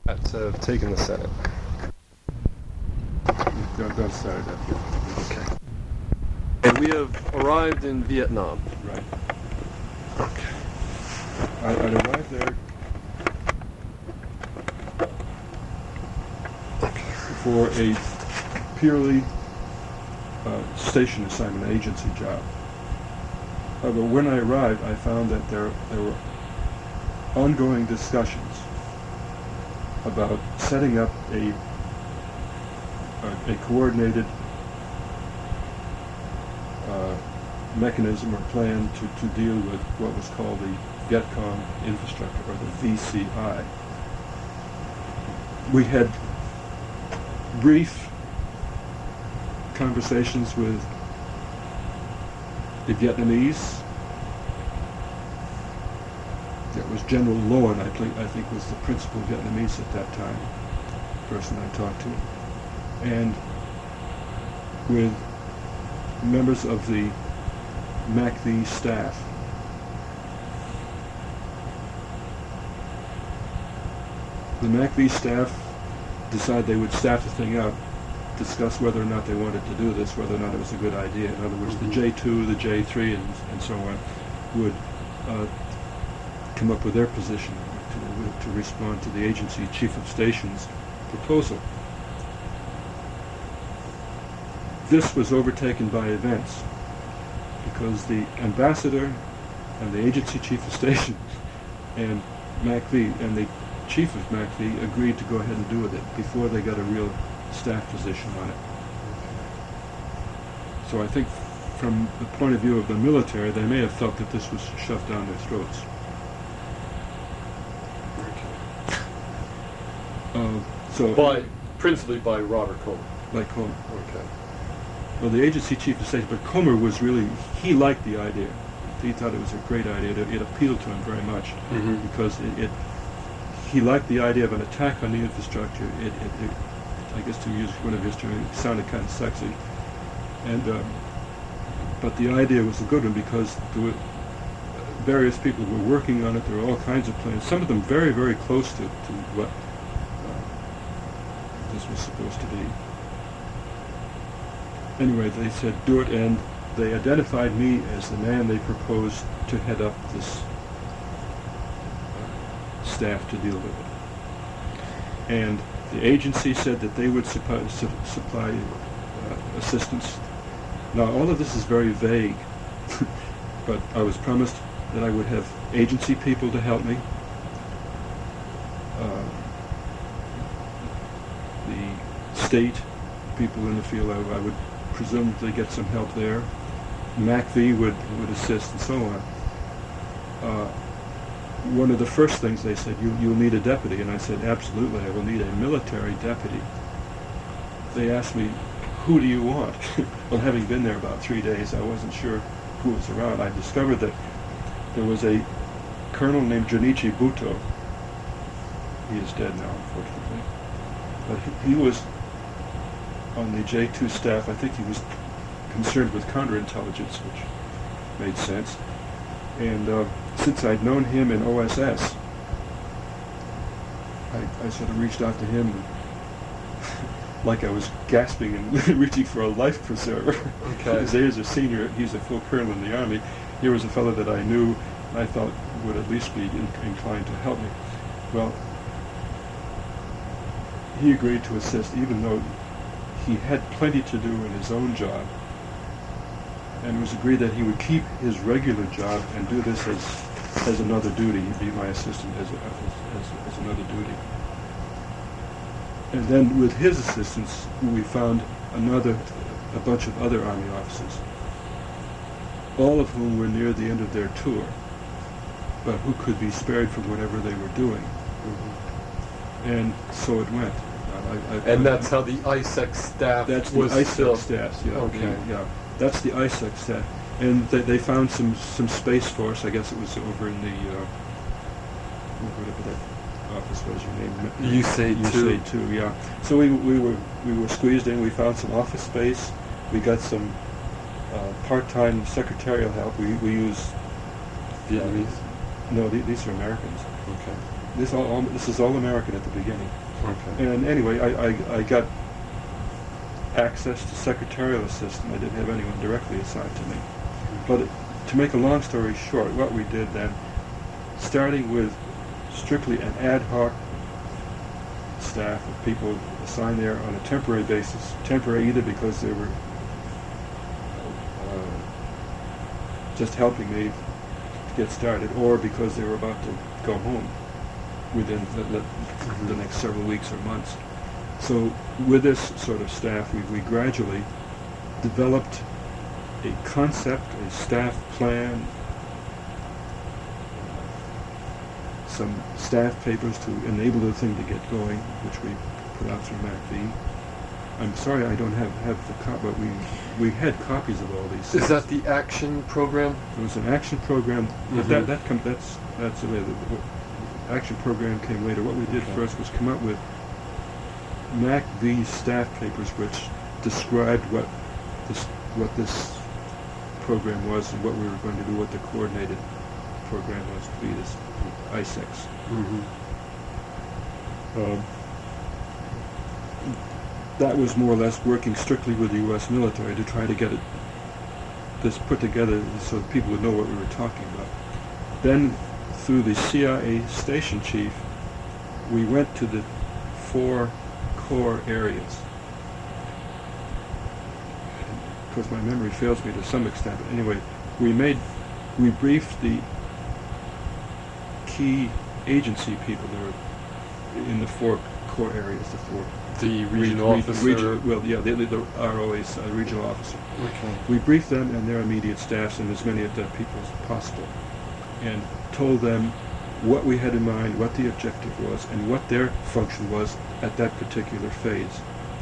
Have taken the Senate. Don't start it up yet. Okay. And we have arrived in Vietnam. Right. Okay. I arrived there for a purely station assignment agency job. But when I arrived, I found that there were ongoing discussions about setting up a coordinated mechanism or plan to deal with what was called the Vietcong infrastructure, or the VCI. We had brief conversations with the Vietnamese. It was General Loan, I think, was the principal Vietnamese at that time, the person I talked to, and with members of the MACV staff. The MACV staff decided they would staff the thing out, discuss whether or not they wanted to do this, whether or not it was a good idea. In other words, the J2, the J3, and so on would come up with their position to respond to the agency chief of station's proposal. This was overtaken by events because the ambassador and the agency chief of station and MACV and the chief of MACV agreed to go ahead and do with it before they got a real staff position on it. So I think from the point of view of the military, they may have felt that this was shoved down their throats. Principally by Robert Comer. Like Comer. Okay. Well, the agency chief of station, but Comer was really, he liked the idea. He thought it was a great idea. It appealed to him very much because he liked the idea of an attack on the infrastructure. I guess to use one of his terms, it sounded kind of sexy. And but the idea was a good one because there were various people who were working on it. There were all kinds of plans, some of them very, very close to what this was supposed to be. Anyway, they said do it, and they identified me as the man they proposed to head up this staff to deal with it. And the agency said that they would supply assistance. Now, all of this is very vague, but I was promised that I would have agency people to help me. The state people in the field, I would presumably get some help there. MACV would assist, and so on. One of the first things they said, you'll need a deputy, and I said, absolutely, I will need a military deputy. They asked me, who do you want? Well, having been there about 3 days, I wasn't sure who was around. I discovered that there was a colonel named Junichi Buto. He is dead now, unfortunately. But he was on the J2 staff. I think he was concerned with counterintelligence, which made sense. And since I'd known him in OSS, I sort of reached out to him like I was gasping and reaching for a life preserver. Okay. Because there's a senior, he's a full colonel in the Army. Here was a fellow that I knew and I thought would at least be inclined to help me. Well, he agreed to assist, even though he had plenty to do in his own job. And it was agreed that he would keep his regular job and do this as another duty. He'd be my assistant as another duty. And then with his assistance, we found a bunch of other Army officers, all of whom were near the end of their tour, but who could be spared from whatever they were doing. And so it went. And that's how the ISEC staff was the ISEC staff, yeah. Okay. Yeah, that's the ISEC staff. And they found some Space Force, I guess it was over in the, whatever that office was, your name? USAID-2. Yeah. So we were squeezed in. We found some office space. We got some part-time secretarial help. We used Vietnamese? No, these are Americans. Okay. This is all American at the beginning. Okay. And anyway, I got access to secretarial assistant. I didn't have anyone directly assigned to me. But to make a long story short, what we did then, starting with strictly an ad hoc staff of people assigned there on a temporary basis, temporary either because they were just helping me to get started, or because they were about to go home within the next several weeks or months. So with this sort of staff, we gradually developed a concept, a staff plan, some staff papers to enable the thing to get going, which we put out through MACV. I'm sorry I don't have the copy, but we had copies of all these things. Is that the action program? It was an action program. But Mhm. that's the way the action program came later. What we did first was come up with MACV staff papers, which described what this program was and what we were going to do, what the coordinated program was to be, this ISEX. That was more or less working strictly with the U.S. military to try to get this put together so that people would know what we were talking about. Then, through the CIA station chief, we went to the 4 core areas. Of course, my memory fails me to some extent, but anyway, we briefed the key agency people that were in the 4 core areas, The regional officer? The ROA's regional officer. Okay. We briefed them and their immediate staffs and as many of the people as possible, and told them what we had in mind, what the objective was, and what their function was at that particular phase.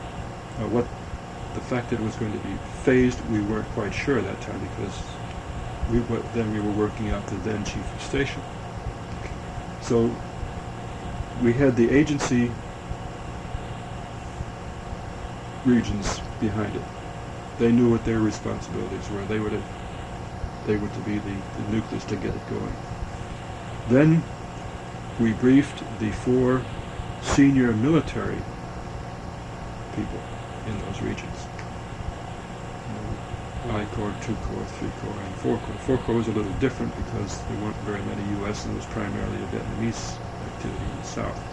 The fact that it was going to be phased, we weren't quite sure at that time, because we were working out the then chief of station. So we had the agency regions behind it. They knew what their responsibilities were. They were to be the nucleus to get it going. Then we briefed the 4 senior military people in those regions. I Corps, 2 Corps, 3 Corps, and 4 Corps. 4 Corps was a little different because there weren't very many U.S. and it was primarily a Vietnamese activity in the South.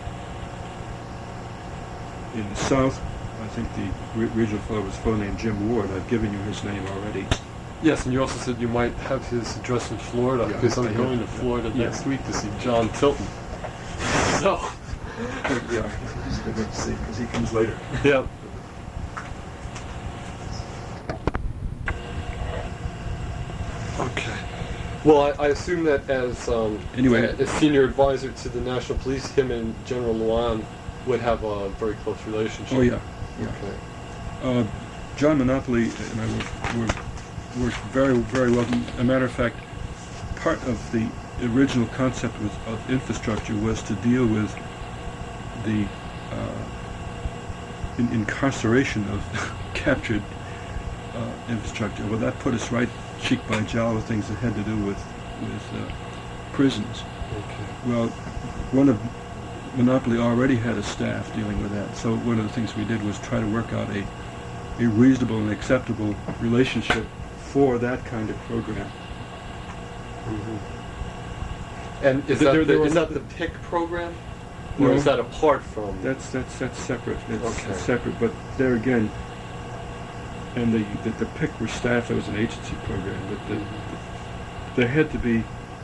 In the South, I think the regional fellow was a fellow named Jim Ward. I've given you his name already. Yes, and you also said you might have his address in Florida, Yeah, because I'm I going to have. Florida Yeah. next week to see John Tilton. So, Yeah, he's good to see because he comes later. yeah. Okay. Well, I assume that as Anyway. a senior advisor to the National Police, him and General Luan would have a very close relationship. Oh, yeah. Okay. John Monopoly and I worked very, very well. As a matter of fact, part of the original concept of infrastructure was to deal with the incarceration of captured infrastructure. Well, that put us right cheek by jowl with things that had to do with prisons. Okay. Well, one of Monopoly already had a staff dealing with that, so one of the things we did was try to work out a reasonable and acceptable relationship for that kind of program. Mm-hmm. And is There that was- the PIC program? Or No. is that apart from? That's separate. It's Okay. separate, but there again, and the PIC were staffed as an agency program, but there had to be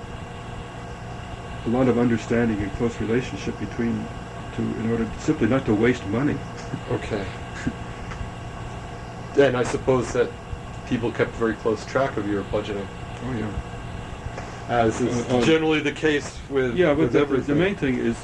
a lot of understanding and close relationship between two in order simply not to waste money. Okay. And I suppose that people kept very close track of your budgeting, Oh yeah. as is generally the case with Yeah, but with the everything. main thing is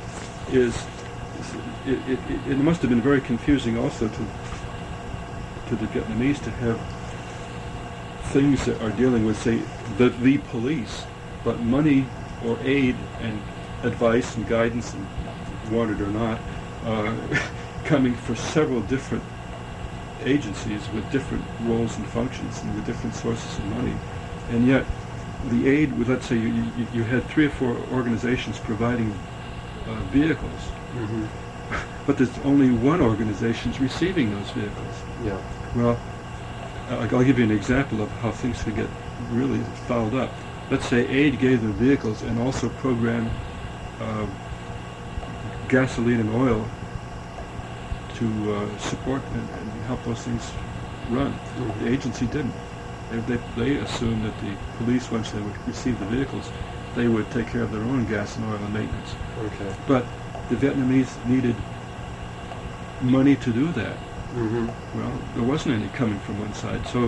it must have been very confusing also to the Vietnamese to have things that are dealing with, say, the police, but money or aid and advice and guidance, and wanted or not, coming for several different agencies with different roles and functions and with different sources of money. And yet, the aid, let's say you had 3 or 4 organizations providing vehicles, Mm-hmm. but there's only one organization receiving those vehicles. Yeah. Well, I'll give you an example of how things could get really fouled up. Let's say aid gave them vehicles and also programmed gasoline and oil to support and help those things run. Mm-hmm. The agency didn't. They assumed that the police, once they would receive the vehicles, they would take care of their own gas and oil and maintenance. Okay. But the Vietnamese needed money to do that. Mm-hmm. Well, there wasn't any coming from one side, so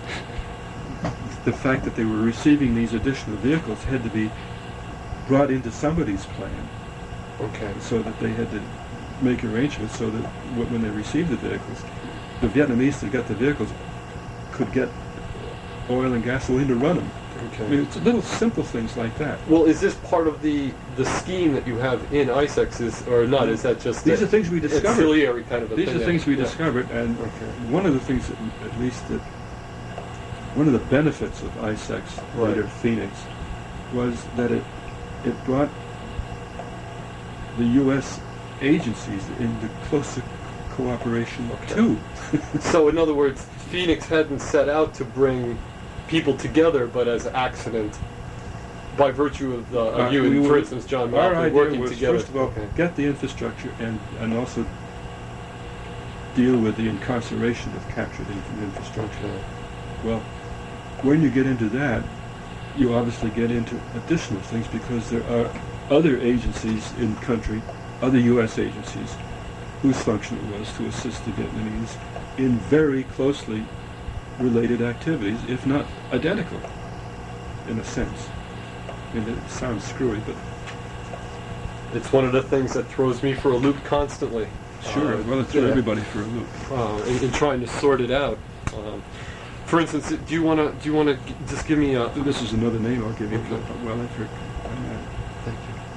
the fact that they were receiving these additional vehicles had to be brought into somebody's plan, Okay. so that they had to make arrangements so that when they received the vehicles, the Vietnamese that got the vehicles could get oil and gasoline to run them. Okay. I mean, it's little simple things like that. Well, is this part of the scheme that you have in ISEX, or not? Is that just These are things we discovered. ancillary kind of a These thing? are things we Yeah. discovered, and Okay. one of the things that, at least that, one of the benefits of ISEX, Right. later Phoenix, was that it brought the U.S. agencies into closer cooperation Okay. too. So, in other words, Phoenix hadn't set out to bring people together, but as accident, by virtue of you and, for instance, John Our Malcolm idea working was, together. first of all, Okay. get the infrastructure and also deal with the incarceration of captured infrastructure. Okay. Well, when you get into that, you obviously get into additional things because there are other agencies in the country, other U.S. agencies, whose function it was to assist the Vietnamese in very closely related activities, if not identical, in a sense. I mean, it sounds screwy, but It's one of the things that throws me for a loop constantly. sure. Well, it threw yeah. everybody for a loop. In trying to sort it out. For instance, do you want to just give me a? This is another name I'll give you. Okay. Well, I've heard. Thank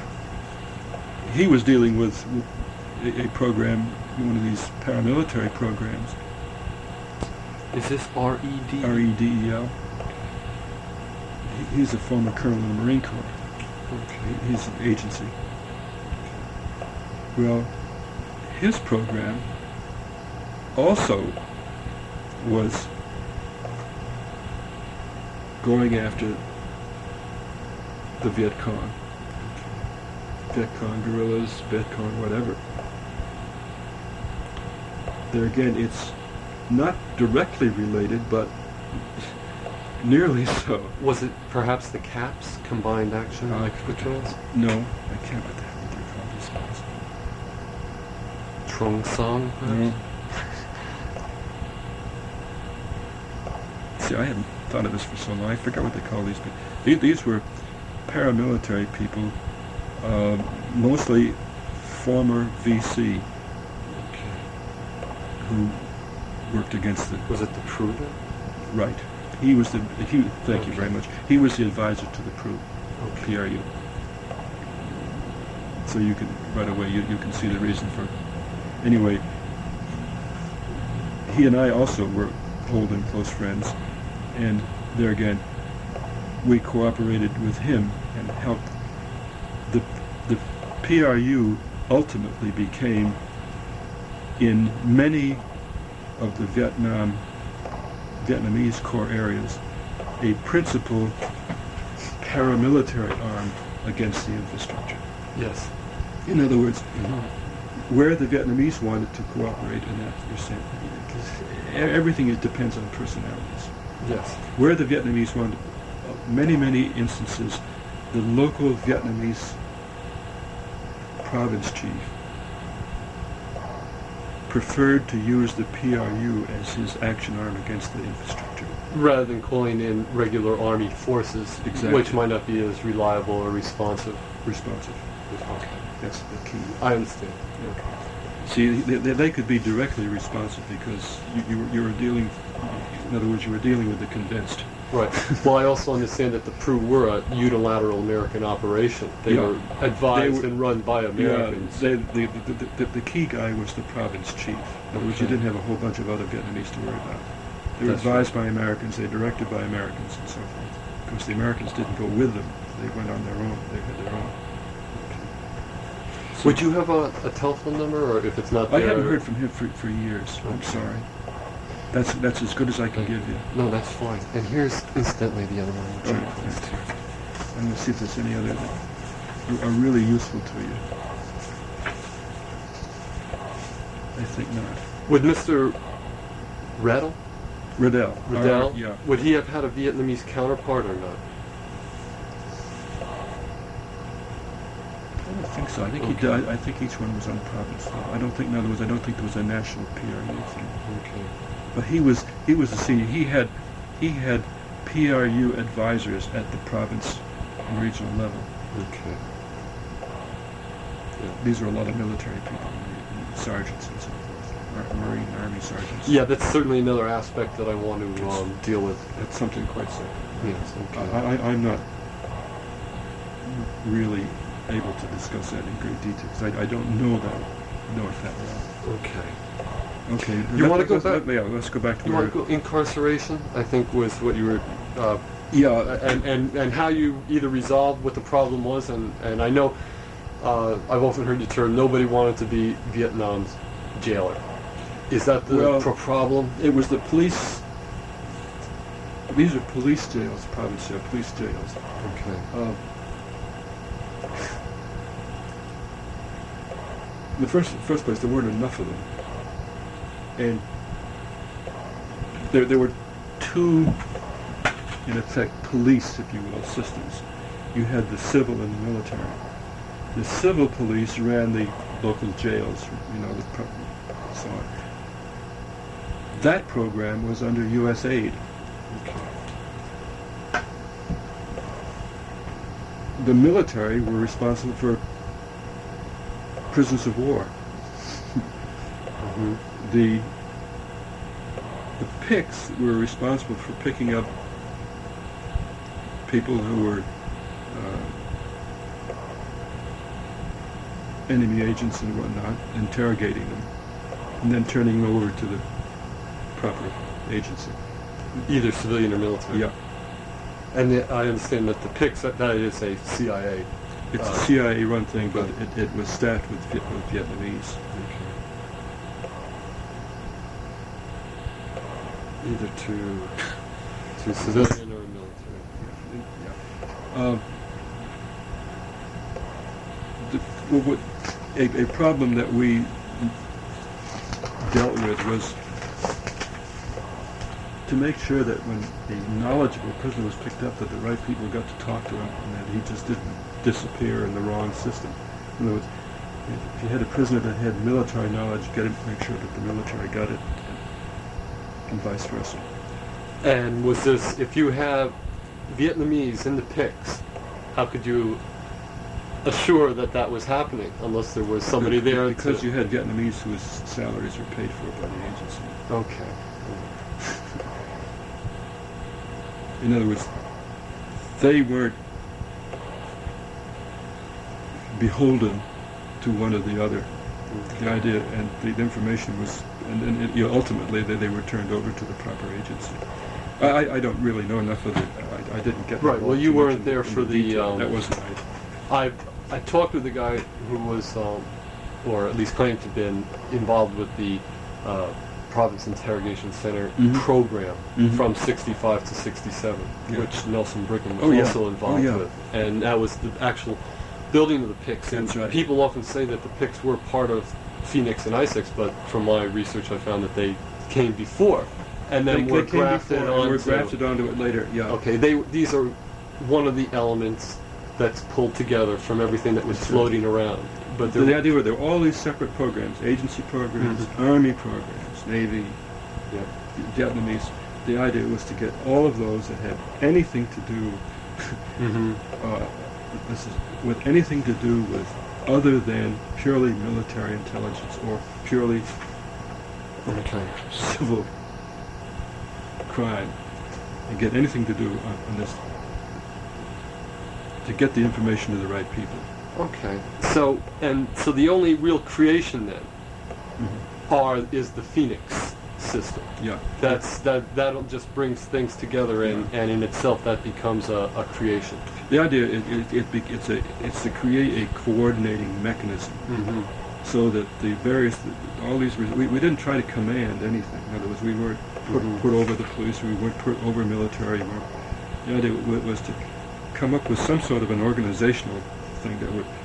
you. He was dealing with a program, one of these paramilitary programs, Is this RED? REDEL. He's a former colonel in the Marine Corps. Okay. He's an agency. Well, his program also was going after the Viet Cong. Viet Cong guerrillas, Viet Cong whatever. There again, it's not directly related, but nearly so. Was it perhaps the CAPS, Combined Action Patrols? No, I can't put that what they're called these guys. Trong Song, No. perhaps? See, I haven't thought of this for so long. I forgot what they call these people. These were paramilitary people, mostly former VC, Okay. who worked against the Was it the Prudent? right. Thank you very much. He was the advisor to the PRU. So you can, right away, you can see the reason for. Anyway, he and I also were old and close friends, and there again, we cooperated with him and helped. The PRU ultimately became, in many of the Vietnamese core areas, a principal paramilitary arm against the infrastructure. Yes. In other words, where the Vietnamese wanted to cooperate in that, you're saying, because everything depends on personalities. Yes. Where the Vietnamese wanted, many instances, the local Vietnamese province chief preferred to use the PRU as his action arm against the infrastructure. Rather than calling in regular army forces, Exactly. which might not be as reliable or responsive. Responsive. Okay. That's the key. I understand. See, they could be directly responsive because you were dealing, in other words, you were dealing with the convinced. Right. Well, I also understand that the PRU were a unilateral American operation. They Yeah. were advised They were- and run by Americans. Yeah, the key guy was the province chief. In other words, you Okay. didn't have a whole bunch of other Vietnamese to worry about. They were That's advised by Americans, they were directed by Americans, and so forth. course, the Americans didn't go with them. They went on their own. They had their own. So Would you have a telephone number, or if it's not there? I haven't heard from him for years. I'm sorry. That's as good as I can give you. No, that's fine. And here's incidentally the other one. Which Oh, I'm going to see if there's any other that are really useful to you. I think not. Would Mr. Riddell? Riddell. Yeah. Would he have had a Vietnamese counterpart or not? I don't think so. I think he did. I think each one was on province level. I don't think, in other words, I don't think there was a national PRU thing. Okay. But he was a senior. He had PRU advisors at the province and regional level. Okay. Yeah. These are a lot of military people, sergeants and so forth, Marine Army sergeants. Yeah, that's certainly another aspect that I want to deal with. That's something quite separate. Yes. Okay. I'm not really able to discuss that in great detail because I don't know it that well. Okay. Okay. You want to go back? Yeah, let's go back to You where... want to go incarceration? I think was what you were. Yeah. And how you either resolved what the problem was, and I know I've often heard the term nobody wanted to be Vietnam's jailer. Is that the problem? It was the police. These are police jails, province jail, police jails. Okay. In the first place, there weren't enough of them, and there were two, in effect, police, if you will, systems. You had the civil and the military. The civil police ran the local jails, so on. That program was under U.S. aid. Okay. The military were responsible for prisoners of war. Mm-hmm. The PICs were responsible for picking up people who were enemy agents and whatnot, interrogating them, and then turning them over to the proper agency. Either civilian or military. Yeah. And I understand that the PICs, that is a CIA. It's a CIA-run thing, but it was staffed with Vietnamese. Okay. Either to civilian or military. Yeah. A problem that we dealt with was to make sure that when a knowledgeable prisoner was picked up, that the right people got to talk to him, and that he just didn't disappear in the wrong system. In other words, if you had a prisoner that had military knowledge, make sure that the military got it, and vice versa. And was this, if you have Vietnamese in the PICs, how could you assure that that was happening unless there was somebody there? Because you had Vietnamese whose salaries were paid for by the agency. Okay. In other words, they weren't beholden to one or the other. The idea and the information was, and ultimately they were turned over to the proper agency. I don't really know enough of it. I didn't get right. Well, you weren't there for the. That wasn't right. I talked with a guy who was, or at least claimed to have been involved with the Province Interrogation Center program from '65 to '67, which Nelson Brigham was also involved with, and that was the actual building of the PICs. And That's right. People often say that the PICs were part of Phoenix and ISIX, but from my research, I found that they came before, and then were grafted onto it later. Yeah. Okay. These are one of the elements that's pulled together from everything that was floating around. But the idea were there were all these separate programs, agency programs, Army programs, Navy, Vietnamese. The idea was to get all of those that had anything to do with anything to do with other than purely military intelligence or purely civil crime, and get anything to do on this, to get the information to the right people. Okay. So the only real creation then is the Phoenix system. Yeah. That'll just brings things together, and in itself that becomes a creation. The idea it's to create a coordinating mechanism, so that the various all these we didn't try to command anything. In other words, we weren't put over the police. We weren't put over military. The idea was to come up with some sort of an organizational thing that would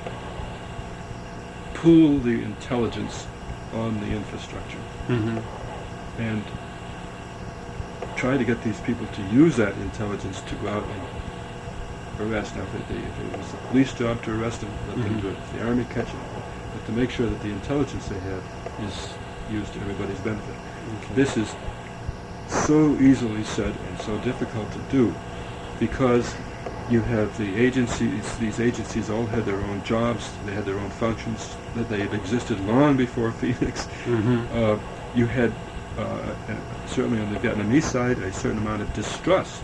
pool the intelligence on the infrastructure and try to get these people to use that intelligence to go out and arrest. Now, if it was the police job to arrest them, let them do it. If the army catch them, but to make sure that the intelligence they have is used to everybody's benefit. Okay. This is so easily said and so difficult to do because you have the agencies. These agencies all had their own jobs. They had their own functions. That they had existed long before Phoenix. You had certainly on the Vietnamese side a certain amount of distrust.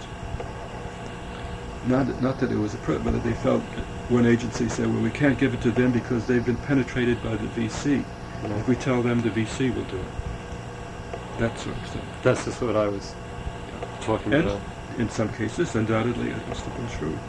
Not that it was but that they felt one agency said, well, we can't give it to them because they've been penetrated by the VC. If we tell them, the VC will do it. That sort of thing. That's just what I was talking and about. In some cases, undoubtedly, it must have been true.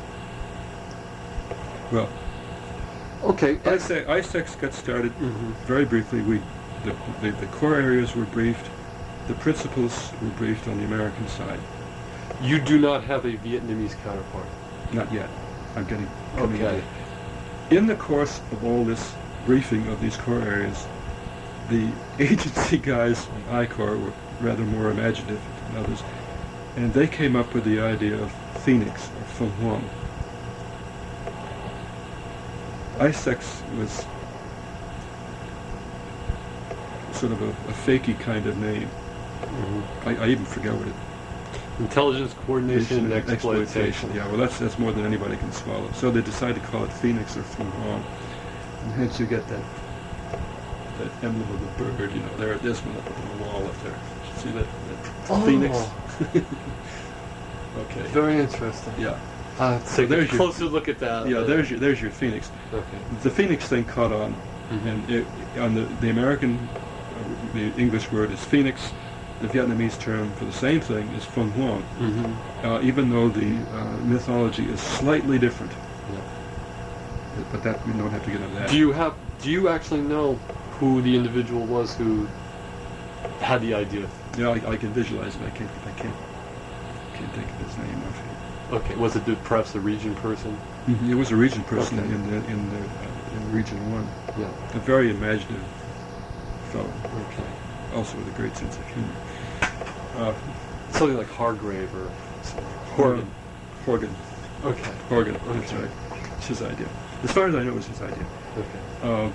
Well, okay. ISEX got started very briefly. The core areas were briefed. The principals were briefed on the American side. You do not have a Vietnamese counterpart. Not yet. I'm coming Okay. In the course of all this briefing of these core areas, the agency guys in I-Corps were rather more imaginative than others, and they came up with the idea of Phoenix, or Phu Hoang. ISEX was sort of a fakey kind of name. I even forget what it Intelligence, coordination, and exploitation. Yeah, well, that's more than anybody can swallow. So they decided to call it Phoenix or Phu Hoang, and hence you get that emblem of the bird. There's one up on the wall up there. See that Phoenix? Okay. Very interesting. Yeah. Take a closer look at that. Yeah, there's your Phoenix. Okay. The Phoenix thing caught on, and on the American, the English word is Phoenix. The Vietnamese term for the same thing is Phu Hoang, even though the mythology is slightly different. Yeah. But that we don't have to get into that. Do you actually know who the individual was who had the idea? Yeah, I can visualize it. I can't think of his name. Okay. Was it perhaps a region person? It was a region person Okay. in Region 1. Yeah. A very imaginative fellow. Okay. Also with a great sense of humor. Something like Hargrave or Horgan. Horgan. Okay. Horgan. Okay. That's right. It's his idea. As far as I know, it was his idea. Okay.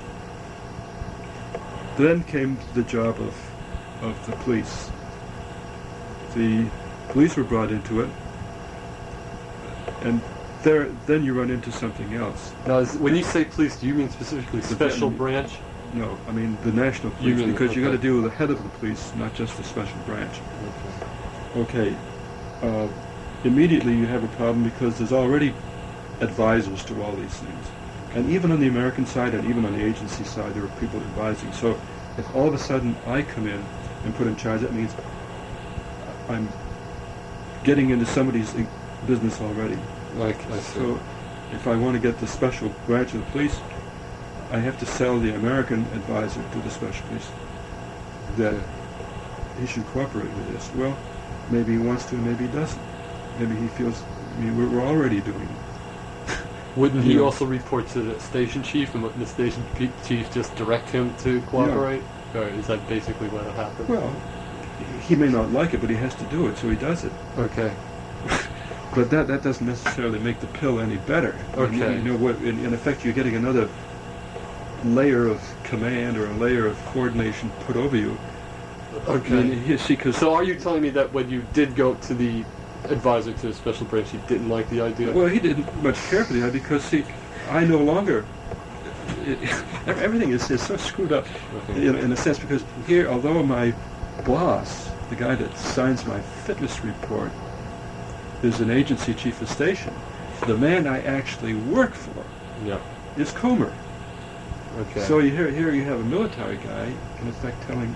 Then came the job of the police. The police were brought into it, and then you run into something else. Now, when you say police, do you mean specifically special branch? No, I mean the national police, You mean- because you got to okay. deal with the head of the police, not just the special branch. Okay. Immediately you have a problem because there's already advisors to all these things. And even on the American side and even on the agency side, there are people advising. So if all of a sudden I come in and put in charge, that means I'm getting into somebody's business already. Like, I see. So if I want to get the special branch of the police, I have to sell the American advisor to the special police that he should cooperate with this. Well, maybe he wants to, maybe he doesn't. Maybe he feels, we're already doing it. Wouldn't he also report to the station chief, and wouldn't the station chief just direct him to cooperate? Yeah. Or is that basically what happened? Well, he may not like it, but he has to do it, so he does it. Okay. But that doesn't necessarily make the pill any better. Okay. You know what? In effect, you're getting another layer of command or a layer of coordination put over you. Okay. Because So are you telling me that when you did go to the advisor to the special branch, he didn't like the idea? well, he didn't much care for the idea because I no longer. Everything is so screwed up Okay. in a sense because here, although my boss, the guy that signs my fitness report, is an agency chief of station, the man I actually work for Yeah. is Comer. Okay. So here you have a military guy, in effect, telling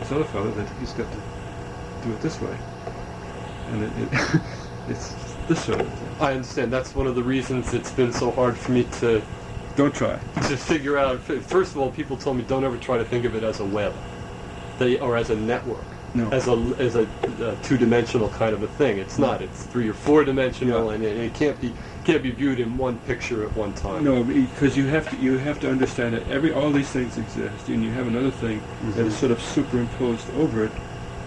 this other fellow that he's got to do it this way, and it's this sort of thing. I understand. That's one of the reasons it's been so hard for me to Don't try. figure out. First of all, people told me don't ever try to think of it as a web, or as a network, No. as a two-dimensional kind of a thing. It's not. It's 3 or 4-dimensional, Yeah. and it can't be viewed in one picture at one time. No, because you have to understand that all these things exist, and you have another thing that is sort of superimposed over it,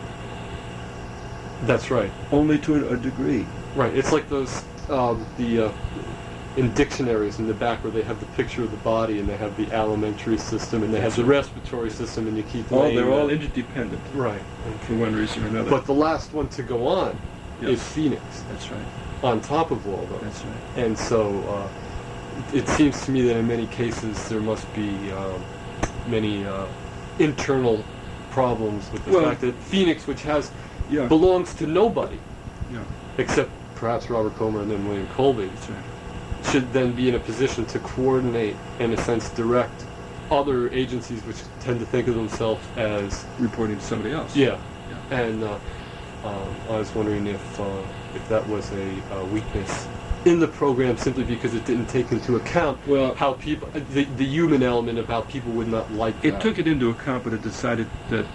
That's right. only to a degree. Right. It's like those in dictionaries in the back where they have the picture of the body and they have the alimentary system and they have the respiratory system and you keep laying They're all that. interdependent Right. for one reason or another. But the last one to go on Yeah. is Phoenix, That's right. on top of all those. That's right. And so it seems to me that in many cases there must be many internal problems with the Well- fact that Phoenix, which Yeah. belongs to nobody Yeah. except perhaps Robert Comer and then William Colby, That's right. should then be in a position to coordinate and, in a sense, direct other agencies which tend to think of themselves as Reporting to somebody else. yeah. Yeah. And I was wondering if that was a weakness in the program simply because it didn't take into account Well- how people the human element of how people would not like that. It took it into account, but it decided that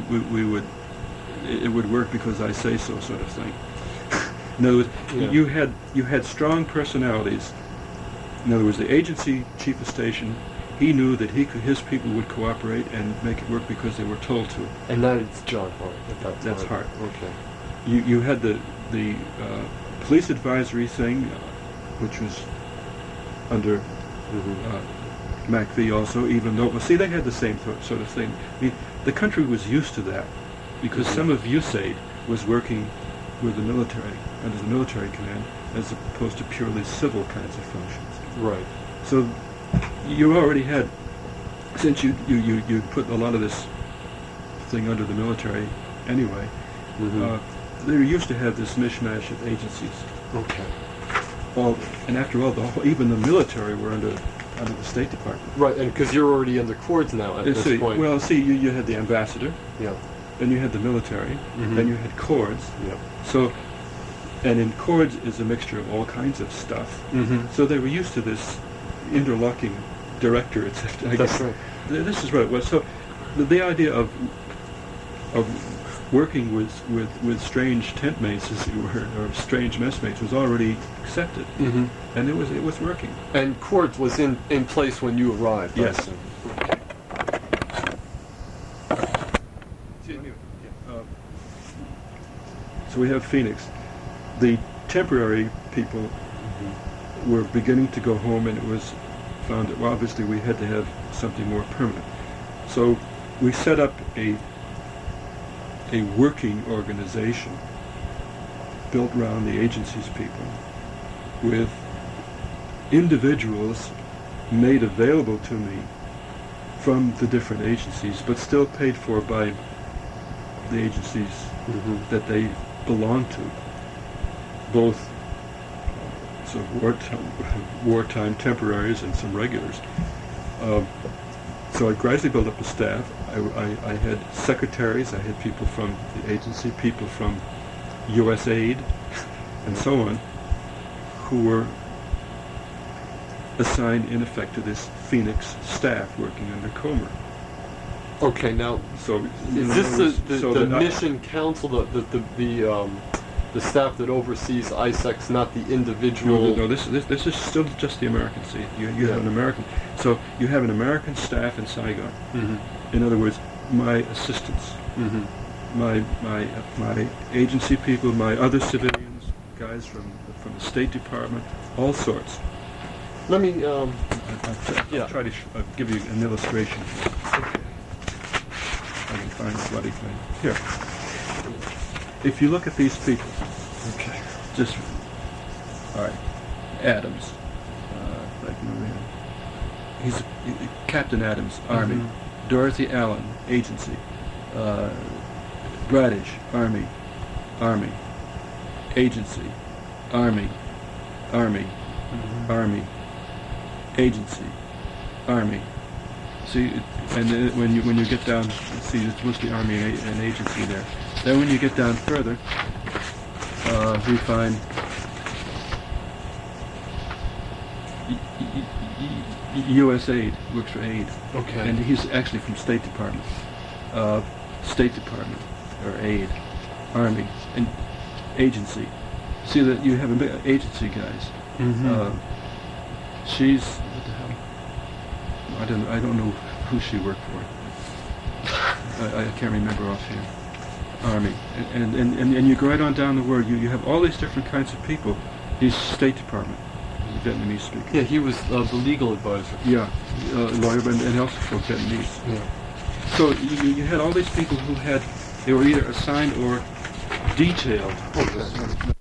it would work because I say so, sort of thing. In other words, Yeah. you had strong personalities. In other words, the agency chief of station, he knew that his people would cooperate and make it work because they were told to. And that is John Hart at that time. That's Hart. Okay. You had the police advisory thing, which was under McVie also, even though, well, see, they had the same sort of thing. I mean, the country was used to that because some of USAID was working with the military, under the military command, as opposed to purely civil kinds of functions. Right. So you already had, since you put a lot of this thing under the military anyway, they used to have this mishmash of agencies. Okay. And after all, even the military were under the State Department. Right, and because you're already under Cords now at this point. Well, see, you had the ambassador, Yeah. then you had the military, Mhm. then you had Cords. Yeah. So, and in Cords is a mixture of all kinds of stuff. Mm-hmm. So they were used to this interlocking directorates. I That's guess. right. This is what it was. So, the idea of working with strange tent mates, as you were, or strange messmates, was already accepted, Mm-hmm. and it was working. And Cords was in place when you arrived. I Yes. assume. So we have Phoenix. The temporary people were beginning to go home, and it was found that, well, obviously we had to have something more permanent. So we set up a working organization built around the agency's people with individuals made available to me from the different agencies, but still paid for by the agencies that they belong to, both so wartime temporaries and some regulars. So I gradually built up a staff. I had secretaries, I had people from the agency, people from USAID, and so on, who were assigned in effect to this Phoenix staff working under Comer. Okay, now So is this the that mission council, the staff that oversees ISEX, not the individual? No, this is still just the American seat. You have an American. So you have an American staff in Saigon. Mm-hmm. In other words, my assistants, Mm-hmm. my agency people, my other civilians, guys from the State Department, all sorts. Let me. I'll Yeah. try to give you an illustration. Okay. I can find the bloody thing. Here. If you look at these people, Okay. just, all right, Adams, if I can remember him. He's Captain Adams, Army. Mhm. Dorothy Allen, Agency. Bradish, Army. Agency. Army. Mm-hmm. Army. Agency. Army. See, and then when you get down, see, it's mostly Army and agency there. Then when you get down further, we find U.S. Aid, works for Aid. Okay. And he's actually from State Department. State Department, or Aid, Army, and agency. See that you have a big agency, guys. Mm-hmm. She's, what the hell? I don't know who she worked for. I can't remember offhand. Army. And you go right on down the word, you have all these different kinds of people. He's State Department. He's a Vietnamese speaker. Yeah, he was the legal advisor. Yeah, lawyer, and also spoke Vietnamese. Yeah. So you had all these people who they were either assigned or detailed. Okay.